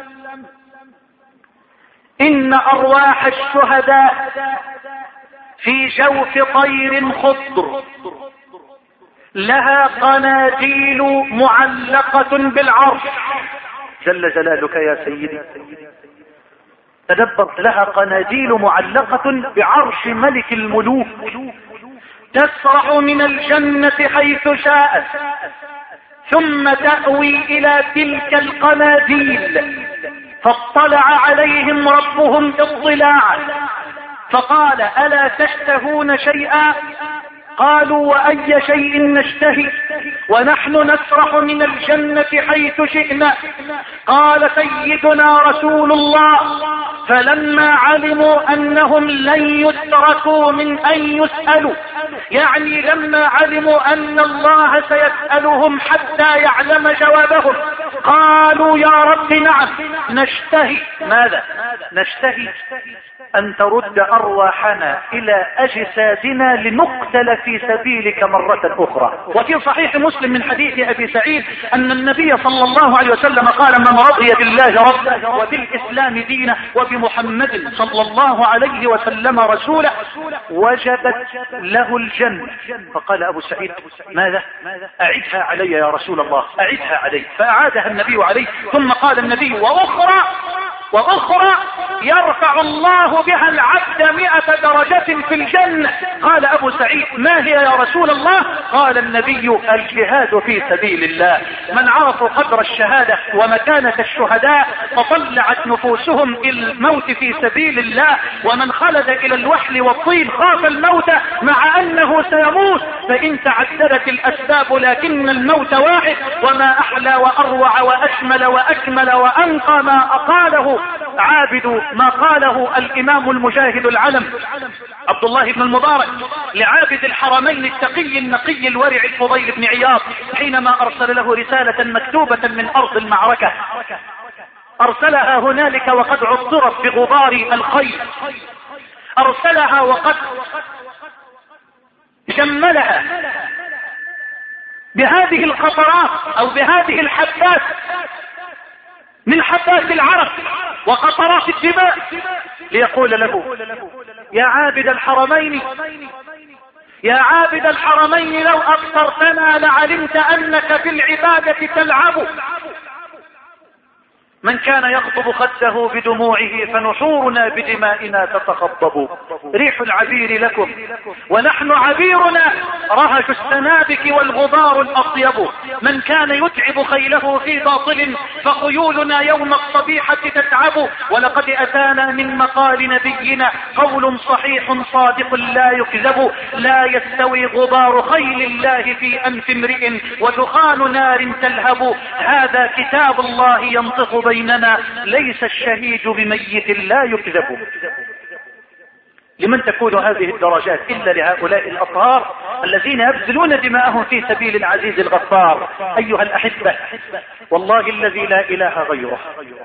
إن أرواح الشهداء في جوف طير خضر لها قناديل معلقة بالعرش. جل جلالك يا سيدي. تدبر، لها قناديل معلقة بعرش ملك الملوك تسرح من الجنة حيث شاءت، ثم تأوي إلى تلك القناديل فاطلع عليهم ربهم اطلاعا فقال: ألا تشتهون شيئا؟ قالوا وأي شيء نشتهي ونحن نسرح من الجنة حيث شئنا؟ قال سيدنا رسول الله فلما علموا أنهم لن يتركوا من أن يسألوا، يعني لما علموا أن الله سيسألهم حتى يعلم جوابهم، قالوا يا رب نعم نشتهي. ماذا نشتهي؟ أن ترد أرواحنا إلى أجسادنا لنقتل في سبيلك مرة أخرى. وفي صحيح مسلم من حديث أبي سعيد أن النبي صلى الله عليه وسلم قال من رضي بالله ربا وبالإسلام دينا وبمحمد صلى الله عليه وسلم رسولا وجبت له الجنة. فقال أبو سعيد ماذا؟ أعدها علي يا رسول الله، أعدها علي. فأعادها النبي عليه، ثم قال النبي وأخرى وأخرى يرفع الله بها العبد مئة درجة في الجنة. قال أبو سعيد ما هي يا رسول الله؟ قال النبي الجهاد في سبيل الله. من عرفوا قدر الشهادة ومكانة الشهداء فطلعت نفوسهم إلى الموت في سبيل الله، ومن خلد إلى الوحل والطين خاف الموت مع أنه سيموت، فإن تعددت الأسباب لكن الموت واحد. وما أحلى وأروع وأشمل وأكمل وأنقى ما أقاله عابد ما قاله الإمام المجاهد العلم عبد الله بن المبارك لعابد الحرمين التقي النقي الورع الفضيل بن عياض حينما أرسل له رسالة مكتوبة من أرض المعركة، أرسلها هنالك وقد عطرت بغبار الخيل، أرسلها وقد جملها بهذه القطرات أو بهذه الحبات من حبات العرق وقطرات الدماء، ليقول له يا عابد الحرمين يا عابد الحرمين لو أبصرتنا لعلمت أنك في العبادة تلعب. من كان يخطب خده بدموعه فنحورنا بدمائنا تتخضب. ريح العبير لكم ونحن عبيرنا رهج السنابك والغبار الأطيب. من كان يتعب خيله في باطل فخيولنا يوم الصبيحة تتعب. ولقد أتانا من مقال نبينا قول صحيح صادق لا يكذب. لا يستوي غبار خيل الله في أنف امرئ ودخان نار تلهب. هذا كتاب الله ينطق بيننا ليس الشهيد بميت لا يكذب. لمن تكون هذه الدرجات إلا لهؤلاء الأطهار الذين يبذلون دماءهم في سبيل العزيز الغفار. أيها الأحبة والله الذي لا إله غيره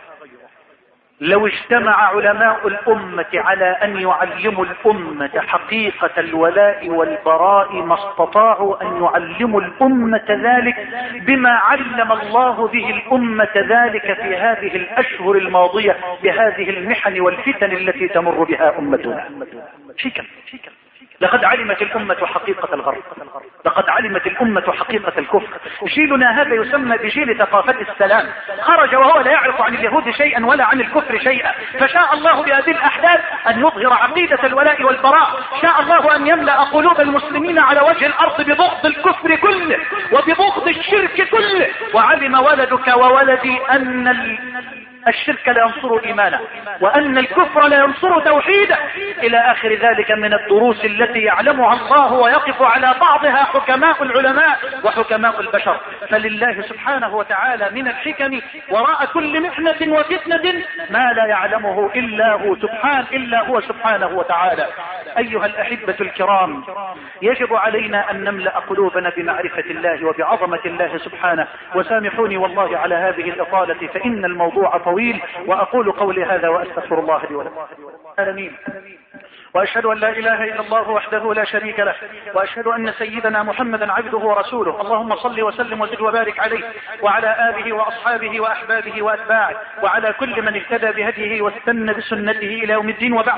لو اجتمع علماء الأمة على أن يعلموا الأمة حقيقة الولاء والبراء ما استطاعوا أن يعلموا الأمة ذلك بما علم الله به الأمة ذلك في هذه الأشهر الماضية بهذه المحن والفتن التي تمر بها أمتنا. شكرا. لقد علمت الأمة حقيقة الغرب، لقد علمت الأمة حقيقة الكفر. جيلنا هذا يسمى بجيل ثقافة السلام، خرج وهو لا يعرف عن اليهود شيئا ولا عن الكفر شيئا. فشاء الله بهذه الأحداث أن يظهر عقيدة الولاء والبراء. شاء الله أن يملأ قلوب المسلمين على وجه الأرض ببغض الكفر كله وببغض الشرك كله. وعلم ولدك وولدي أن ال... الشرك لا ينصر إيمانه وأن الكفر لا ينصر توحيده إلى آخر ذلك من الدروس التي يعلمها الله ويقف على بعضها حكماء العلماء وحكماء البشر. فلله سبحانه وتعالى من الحكم وراء كل محنة وفتنة ما لا يعلمه إلا هو سبحانه إلا هو سبحانه وتعالى. أيها الأحبة الكرام يجب علينا أن نملأ قلوبنا بمعرفة الله وبعظمة الله سبحانه. وسامحوني والله على هذه الإطالة فإن الموضوع طويل، وأقول قولي هذا وأستغفر الله لي ولكم. آمين. وأشهد أن لا إله إلا الله وحده لا شريك له، وأشهد أن سيدنا محمدا عبده ورسوله. اللهم صل وسلم وزد وبارك عليه وعلى آله وأصحابه وأحبابه وأتباعه وعلى كل من اهتدى بهديه واستنى بسنته إلى يوم الدين. وبعد.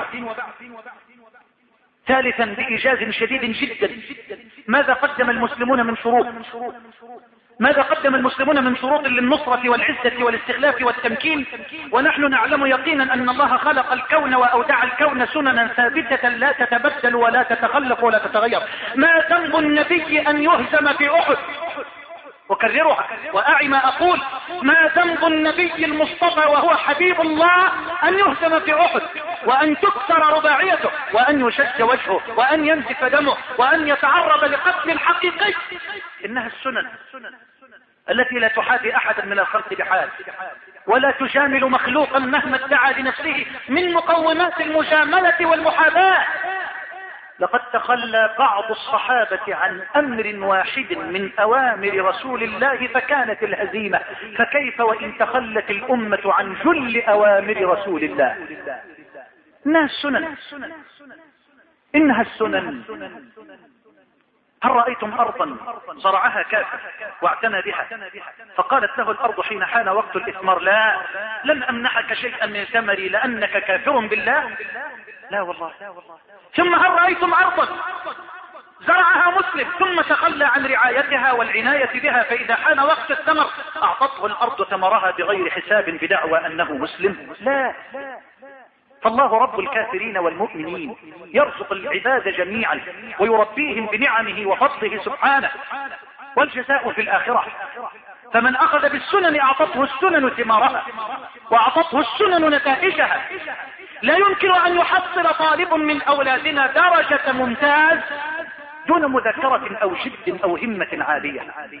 ثالثا بإيجاز شديد جدا ماذا قدم المسلمون من شروط ماذا قدم المسلمون من شروط للنصرة والعزة والاستخلاف والتمكين، ونحن نعلم يقينا أن الله خلق الكون وأودع الكون سننا ثابتة لا تتبدل ولا تتخلف ولا تتغير. ما ذنب النبي أن يهزم في أحد أكررها وأعي ما أقول: ما ذنب النبي المصطفى وهو حبيب الله أن يهزم في أحد، وأن تكسر رباعيته، وأن يشج وجهه، وأن ينزف دمه، وأن يتعرض لقتل حقيقي. إنها السنن التي لا تحاذي أحدا من الخلق بحال، ولا تجامل مخلوقا مهما ادعى لنفسه من مقومات المجاملة والمحاباة. لقد تخلى بعض الصحابة عن أمر واحد من أوامر رسول الله فكانت الهزيمة، فكيف وإن تخلت الأمة عن جل أوامر رسول الله؟ إنها السنن، إنها السنن. هل رأيتم أرضا زرعها كافر واعتنى بها فقالت له الأرض حين حان وقت الإثمار: لا، لن أمنحك شيئا من ثمري لأنك كافر بالله؟ لا والله. ثم هل رأيتم أرضا زرعها مسلم ثم تخلى عن رعايتها والعناية بها، فإذا حان وقت الثمر أعطته الأرض ثمرها بغير حساب بدعوى أنه مسلم؟ لا. فالله رب الكافرين والمؤمنين، يرزق العباد جميعا ويربيهم بنعمه وفضله سبحانه، والجزاء في الآخرة. فمن أخذ بالسنن أعطته السنن ثمارها وأعطته السنن نتائجها. لا يمكن أن يحصل طالب من أولادنا درجة ممتاز دون مذاكرة أو جد أو همة عالية،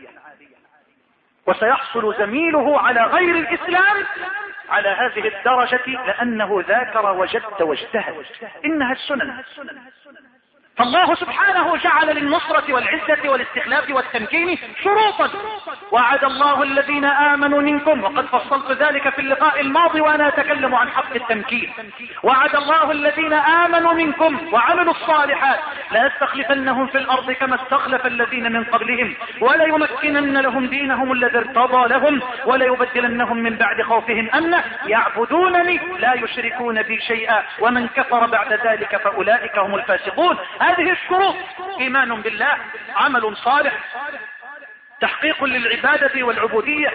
وسيحصل زميله على غير الإسلام على هذه الدرجة لأنه ذاكر وجد واجتهد. إنها السنن. فالله سبحانه جعل للنصرة والعزة والاستخلاف والتمكين شروطا. وعد الله الذين آمنوا منكم، وقد فصلت ذلك في اللقاء الماضي وأنا أتكلم عن حق التمكين. وعد الله الذين آمنوا منكم وعملوا الصالحات لا يستخلفنهم في الأرض كما استخلف الذين من قبلهم ولا يمكنن لهم دينهم الذي ارتضى لهم ولا يبدلنهم من بعد خوفهم أمنا يعبدونني لا يشركون بي شيئا ومن كفر بعد ذلك فأولئك هم الفاسقون. هذه الشروط: إيمان بالله، عمل صالح، تحقيق للعبادة والعبودية،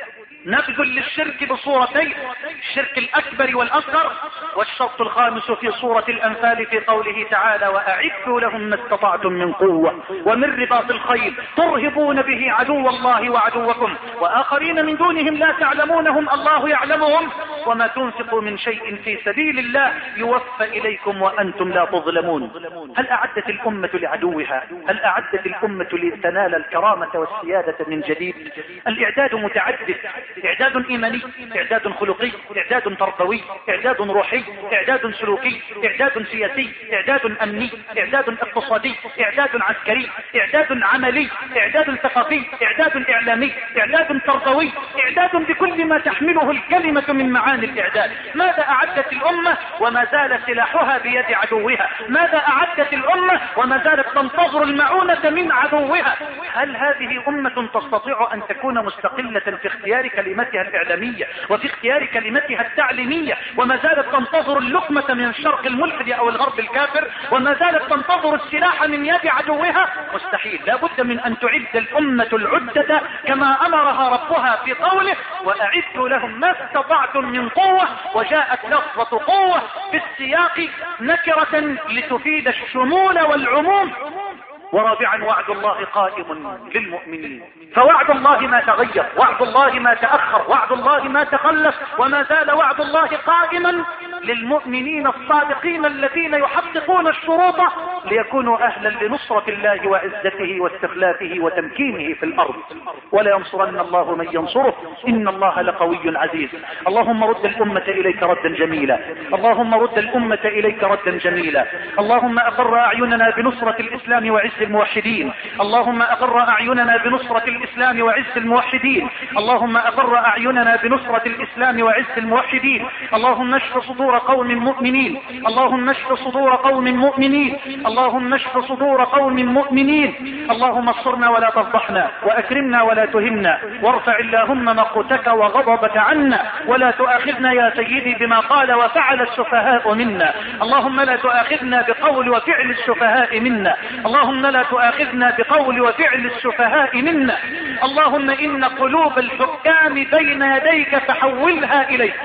نبذ للشرك بصورتين: الشرك الأكبر والأصغر. والشرط الخامس في سورة الأنفال في قوله تعالى: وأعدوا لهم ما استطعتم من قوة ومن رباط الخيل ترهبون به عدو الله وعدوكم وآخرين من دونهم لا تعلمونهم الله يعلمهم وما تنفقوا من شيء في سبيل الله يوفى إليكم وأنتم لا تظلمون. هل أعدت الأمة لعدوها؟ هل أعدت الأمة لتنال الكرامة والسيادة من جديد؟ الإعداد متعدد: إعداد إيماني، إعداد خلقي، إعداد تربوي، إعداد روحي، إعداد سلوكي، إعداد سياسي، إعداد أمني، إعداد اقتصادي، إعداد عسكري، إعداد عملي، إعداد ثقافي، إعداد إعلامي، إعداد تربوي، إعداد بكل ما تحمله الكلمة من معاني الإعداد. ماذا أعدت الأمة وما زال سلاحها بيد عدوها؟ ماذا أعدت الأمة وما زالت تنتظر المعونة من عدوها؟ هل هذه أمة تستطيع أن تكون مستقلة في اختيار كلمتها الإعلامية وفي اختيار كلمتها التعليمية وما زالت تنتظر اللقمة من الشرق الملحد أو الغرب الكافر وما زالت تنتظر السلاح من يد عدوها؟ مستحيل. لا بد من أن تعد الأمة العدة كما أمرها ربها في قوله: وأعدوا لهم ما استطعتم من قوة. وجاءت لفظة قوة في السياق نكرة لتفيد الشمول والعموم. ورابعا: وعد الله قائم للمؤمنين. فوعد الله ما تغير، وعد الله ما تأخر، وعد الله ما تخلف، وما زال وعد الله قائما للمؤمنين الصادقين الذين يحققون الشروط ليكونوا أهلا لنصرة الله وعزته واستخلافه وتمكينه في الأرض. ولا ينصرن الله من ينصره إن الله لقوي عزيز. اللهم رد الأمة إليك ردا جميلا، اللهم رد الأمة إليك ردا جميلا. اللهم أقر أعيننا بنصرة الإسلام وعز الموحدين، اللهم أقر أعيننا بنصرة الإسلام وعز الموحدين، اللهم أقر أعيننا بنصرة الإسلام وعز الموحدين. اللهم اشف صدور قوم مؤمنين، اللهم اشف صدور قوم مؤمنين، اللهم اشف صدور قوم مؤمنين. اللهم انصرنا ولا تفضحنا، وأكرمنا ولا تهنا، وارفع اللهم مقتك وغضبك عنا، ولا تؤاخذنا يا سيدي بما قال وفعل السفهاء منا. اللهم لا تؤاخذنا بقول وفعل السفهاء منا، اللهم لا تؤاخذنا بقول وفعل السفهاء منا. اللهم إن قلوب الحكام بين يديك فحولها إليك،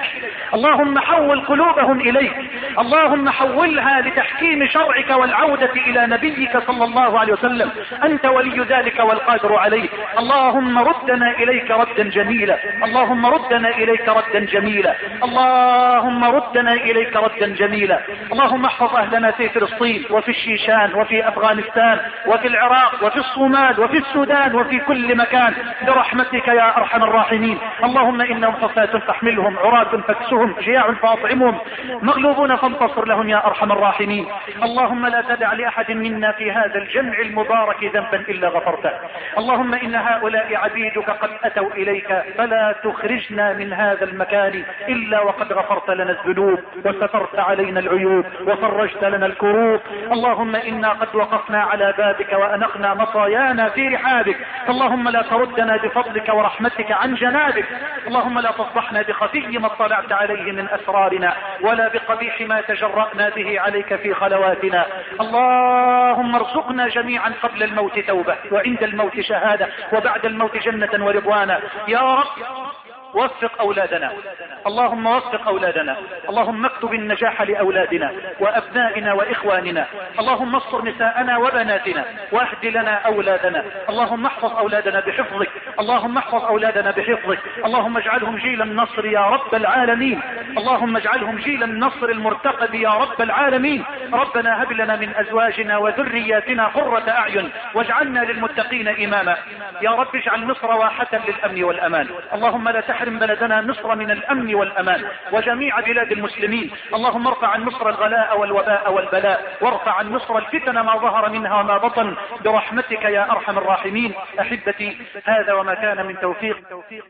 اللهم حول قلوبهم إليك، اللهم حولها لتحكيم شرعك والعودة إلى نبيك صلى الله عليه وسلم. أنت ولي ذلك والقادر عليه. اللهم ردنا إليك ردا جميلا، اللهم ردنا إليك ردا جميلا، اللهم ردنا إليك ردا جميلا. اللهم احفظ أهلنا في فلسطين وفي الشيشان وفي أفغانستان وفي العراق وفي الصومال وفي السودان وفي كل مكان برحمتك يا أرحم الراحمين. اللهم إنهم حفاة فاحملهم، عراة فاكسهم، جياع فاطعمهم، مغلوبون فانتصر لهم يا أرحم الراحمين. اللهم لا تدع لأحد منا في هذا الجمع المبارك ذنبا إلا غفرته. اللهم إن هؤلاء عبيدك قد أتوا إليك فلا تخرجنا من هذا المكان إلا وقد غفرت لنا الذنوب وسترت علينا العيوب وفرجت لنا الكروب. اللهم إنا قد وقفنا على بابك وأنقنا مطايانا في رحابك، اللهم لا تردنا بفضلك ورحمتك عن جنابك. اللهم لا تفضحنا بخفي ما اطلعت عليه من أسرارنا ولا بقبيح ما تجرأنا به عليك في خلواتنا. اللهم ارزقنا جميعا قبل الموت توبة وعند الموت شهادة وبعد الموت جنة ورضوانا يا رب. وفق أولادنا، اللهم وفق أولادنا، اللهم اكتب النجاح لأولادنا وأبنائنا وإخواننا. اللهم اصر نساءنا وبناتنا واهد لنا أولادنا. اللهم احفظ أولادنا بحفظك، اللهم احفظ أولادنا بحفظك. اللهم اجعلهم جيل النصر يا رب العالمين، اللهم اجعلهم جيل النصر المرتقب يا رب العالمين. ربنا هب لنا من أزواجنا وذرياتنا قرة أعين واجعلنا للمتقين إماما. يا رب اجعل مصر واحة للأمن والأمان. اللهم لا تحرم بلدنا مصر من الأمن والأمان وجميع بلاد المسلمين. اللهم ارفع عن مصر الغلاء والوباء والبلاء، وارفع عن مصر الفتن ما ظهر منها وما بطن برحمتك يا أرحم الراحمين. أحبتي، هذا وما كان من توفيق.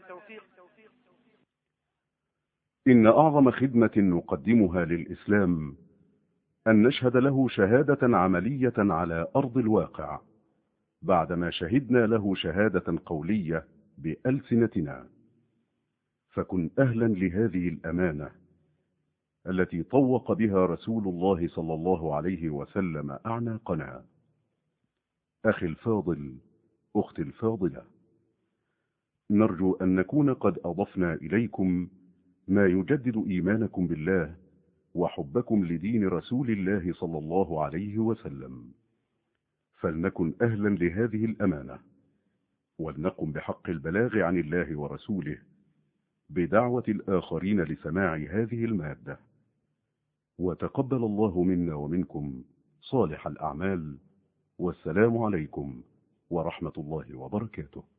إن أعظم خدمة نقدمها للإسلام أن نشهد له شهادة عملية على أرض الواقع بعدما شهدنا له شهادة قولية بألسنتنا. فكن أهلا لهذه الأمانة التي طوق بها رسول الله صلى الله عليه وسلم أعناقنا. أخي الفاضل، أختي الفاضلة، نرجو أن نكون قد أضفنا إليكم ما يجدد إيمانكم بالله وحبكم لدين رسول الله صلى الله عليه وسلم. فلنكن أهلا لهذه الأمانة ولنقم بحق البلاغ عن الله ورسوله بدعوة الآخرين لسماع هذه المادة. وتقبل الله منا ومنكم صالح الأعمال، والسلام عليكم ورحمة الله وبركاته.